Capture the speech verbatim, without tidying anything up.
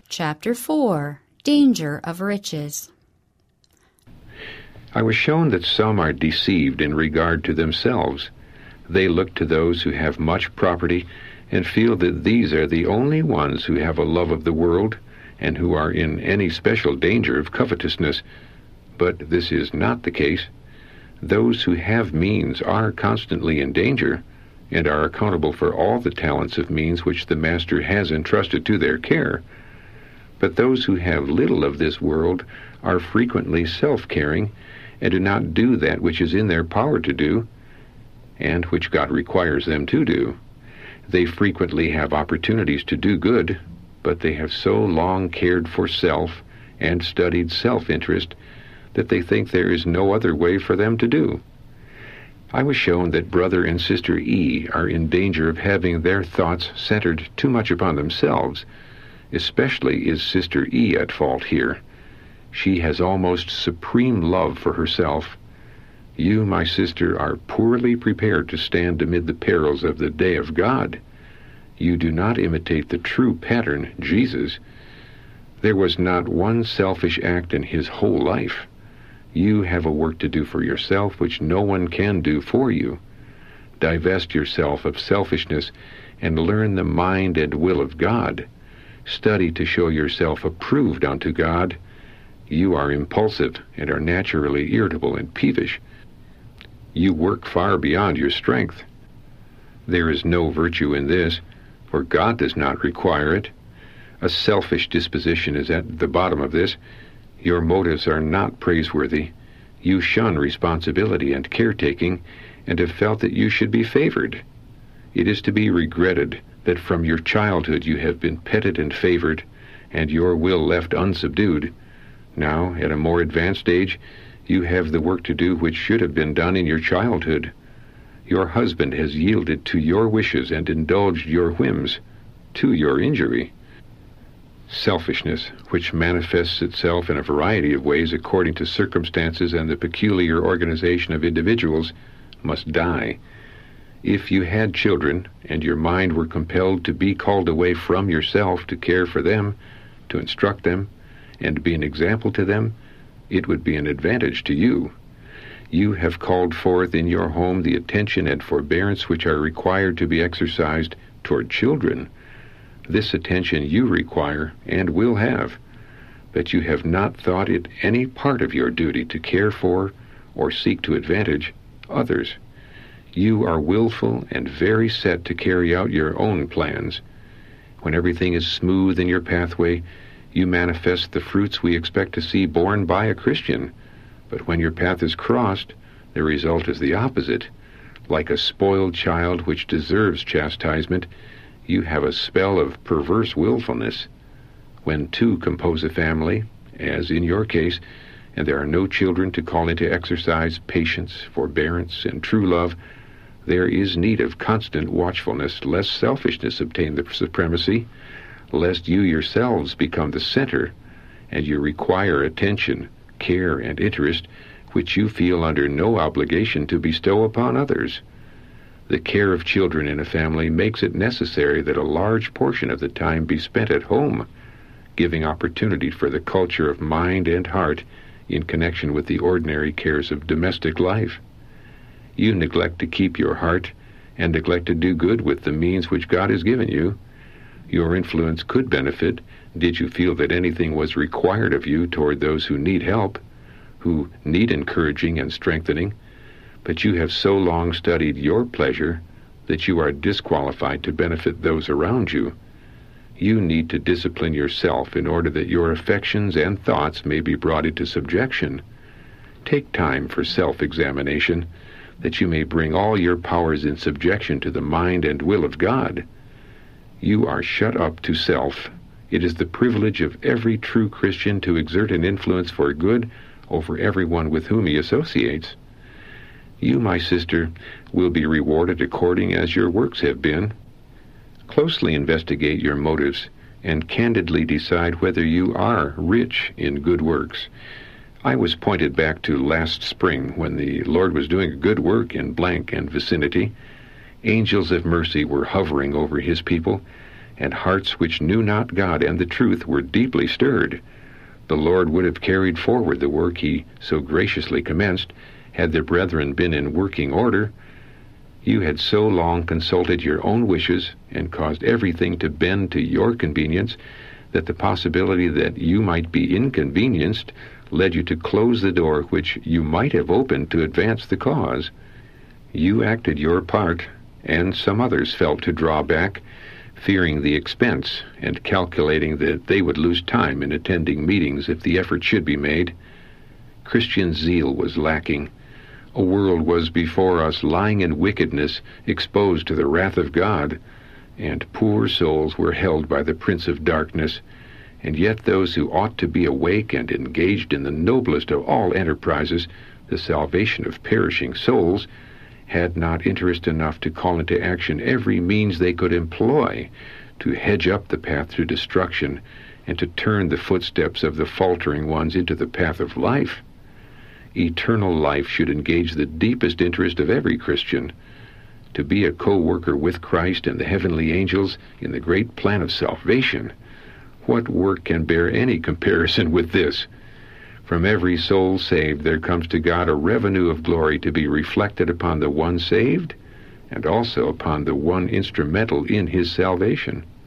Chapter four. Danger of Riches. I was shown that some are deceived in regard to themselves. They look to those who have much property and feel that these are the only ones who have a love of the world and who are in any special danger of covetousness. But this is not the case. Those who have means are constantly in danger and are accountable for all the talents of means which the Master has entrusted to their care. But those who have little of this world are frequently self-caring and do not do that which is in their power to do, and which God requires them to do. They frequently have opportunities to do good, but they have so long cared for self and studied self-interest that they think there is no other way for them to do. I was shown that Brother and Sister E are in danger of having their thoughts centered too much upon themselves. Especially is Sister E at fault here. She has almost supreme love for herself. You, my sister, are poorly prepared to stand amid the perils of the day of God. You do not imitate the true pattern, Jesus. There was not one selfish act in his whole life. You have a work to do for yourself which no one can do for you. Divest yourself of selfishness and learn the mind and will of God. Study to show yourself approved unto God. You are impulsive and are naturally irritable and peevish. You work far beyond your strength. There is no virtue in this, for God does not require it. A selfish disposition is at the bottom of this. Your motives are not praiseworthy. You shun responsibility and caretaking, and have felt that you should be favored. It is to be regretted that from your childhood you have been petted and favored, and your will left unsubdued. Now, at a more advanced age, you have the work to do which should have been done in your childhood. Your husband has yielded to your wishes and indulged your whims, to your injury. Selfishness, which manifests itself in a variety of ways according to circumstances and the peculiar organization of individuals, must die. If you had children, and your mind were compelled to be called away from yourself to care for them, to instruct them, and be an example to them, it would be an advantage to you. You have called forth in your home the attention and forbearance which are required to be exercised toward children. This attention you require and will have, but you have not thought it any part of your duty to care for or seek to advantage others. You are willful and very set to carry out your own plans. When everything is smooth in your pathway, you manifest the fruits we expect to see borne by a Christian. But when your path is crossed, the result is the opposite. Like a spoiled child which deserves chastisement, you have a spell of perverse willfulness. When two compose a family, as in your case, and there are no children to call into exercise patience, forbearance, and true love, there is need of constant watchfulness, lest selfishness obtain the supremacy, lest you yourselves become the center, and you require attention, care, and interest, which you feel under no obligation to bestow upon others. The care of children in a family makes it necessary that a large portion of the time be spent at home, giving opportunity for the culture of mind and heart in connection with the ordinary cares of domestic life. You neglect to keep your heart, and neglect to do good with the means which God has given you. Your influence could benefit, did you feel that anything was required of you toward those who need help, who need encouraging and strengthening, but you have so long studied your pleasure that you are disqualified to benefit those around you. You need to discipline yourself in order that your affections and thoughts may be brought into subjection. Take time for self-examination, that you may bring all your powers in subjection to the mind and will of God. You are shut up to self. It is the privilege of every true Christian to exert an influence for good over everyone with whom he associates. You, my sister, will be rewarded according as your works have been. Closely investigate your motives, and candidly decide whether you are rich in good works. I was pointed back to last spring when the Lord was doing a good work in blank and vicinity. Angels of mercy were hovering over his people, and hearts which knew not God and the truth were deeply stirred. The Lord would have carried forward the work he so graciously commenced, had the brethren been in working order. You had so long consulted your own wishes and caused everything to bend to your convenience that the possibility that you might be inconvenienced led you to close the door which you might have opened to advance the cause. You acted your part, and some others felt to draw back, fearing the expense and calculating that they would lose time in attending meetings if the effort should be made. Christian zeal was lacking. A world was before us lying in wickedness, exposed to the wrath of God, and poor souls were held by the prince of darkness, and yet those who ought to be awake and engaged in the noblest of all enterprises, the salvation of perishing souls, had not interest enough to call into action every means they could employ to hedge up the path to destruction and to turn the footsteps of the faltering ones into the path of life. Eternal life should engage the deepest interest of every Christian. To be a co-worker with Christ and the heavenly angels in the great plan of salvation, what work can bear any comparison with this? From every soul saved there comes to God a revenue of glory to be reflected upon the one saved and also upon the one instrumental in his salvation.